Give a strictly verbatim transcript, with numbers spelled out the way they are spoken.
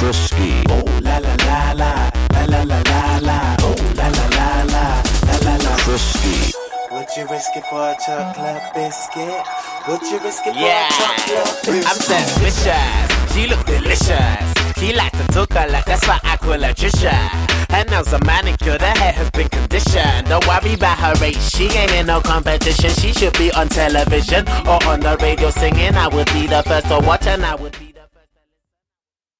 Frisky. Oh la la la la, la la la la la. Oh la la la la, la la la. Frisky. Would you risk it for a chocolate biscuit? Would you risk it for Yeah. a chocolate biscuit? I'm suspicious. She look delicious. She likes to talk a lot, that's why I call her Trisha. Her nails are manicured, her hair has been conditioned. Don't worry about her age, she ain't in no competition. She should be on television or on the radio singing. I would be the first to watch and I would be